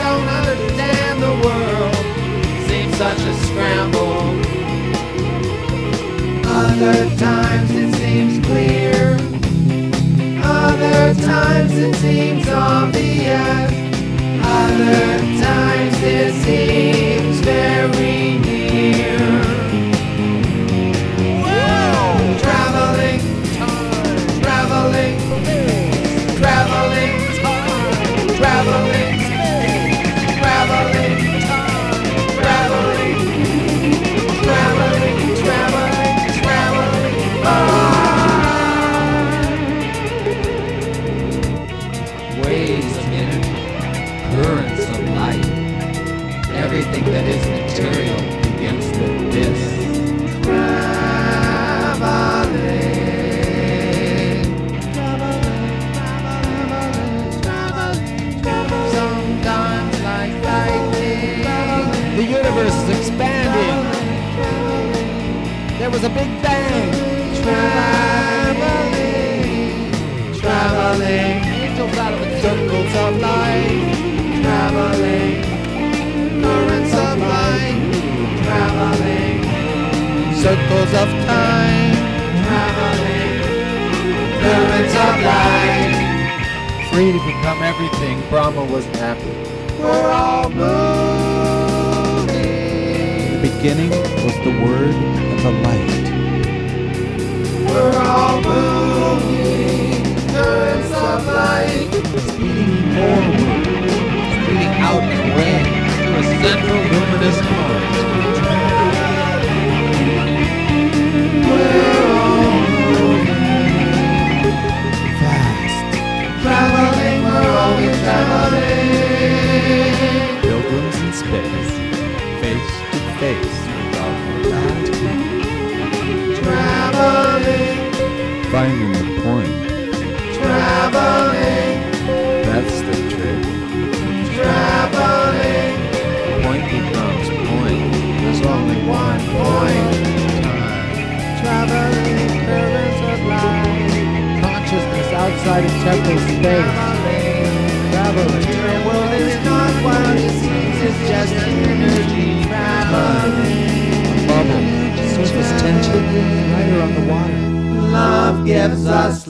don't understand the world. Seems such a scramble. Other times it seems clear. Other times it seems obvious. Other times it seems very near. Whoa! Traveling time, traveling space, traveling time, traveling space, traveling time, traveling, traveling, traveling, traveling by. Waves of energy, currents of light. Everything that is material begins with this. Sometimes like lightning. The universe is expanding. There was a big bang. Traveling, traveling. Angels out of the circles of light. Traveling, currents of light. Traveling, circles of time. Traveling, currents of light. Free to become everything, Brahma wasn't happy. We're all moving. The beginning was the Word and the light. We're all moving, currents of light. Speeding forward, speeding out and away to a central luminous point. We're all moving, Fast, traveling, we're always traveling. pilgrims in space, face to face with our mortality. Traveling, Finding the point, traveling, that's the trick. traveling. Point becomes point. There's only one point in time. Traveling, currents of light. Consciousness outside of temporal space. Traveling. The world is not what it seems, it's just energy. Traveling. Bubble, surface tension, lighter on the water. Love gives us